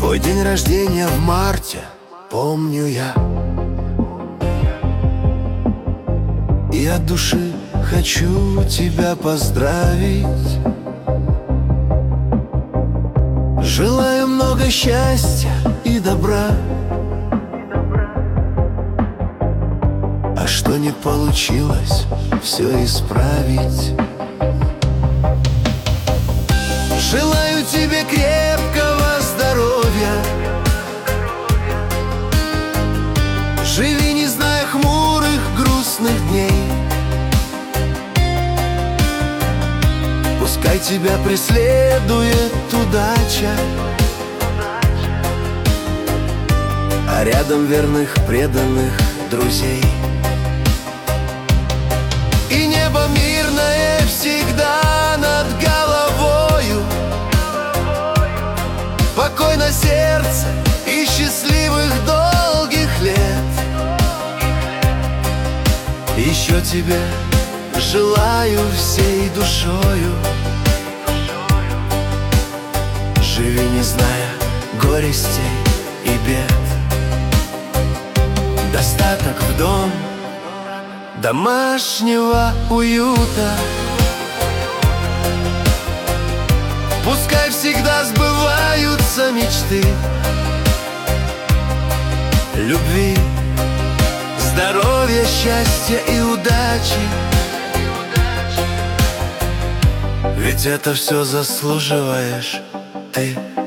Твой день рождения в марте, помню я. И от души хочу тебя поздравить. Желаю много счастья и добра. А что не получилось, все исправить. Желаю тебе крепкого здоровья. Живи, не зная хмурых, грустных дней. Пускай тебя преследует удача, а рядом верных, преданных друзей. И небо мирное всегда над головою, покой на сердце и счастливых долгих лет. Еще тебе желаю всей душою. Живи, не зная горестей и бед. Достаток в дом, домашнего уюта. Пускай всегда сбываются мечты. Любви, здоровья, счастья и удачи. Ведь это все заслуживаешь ты.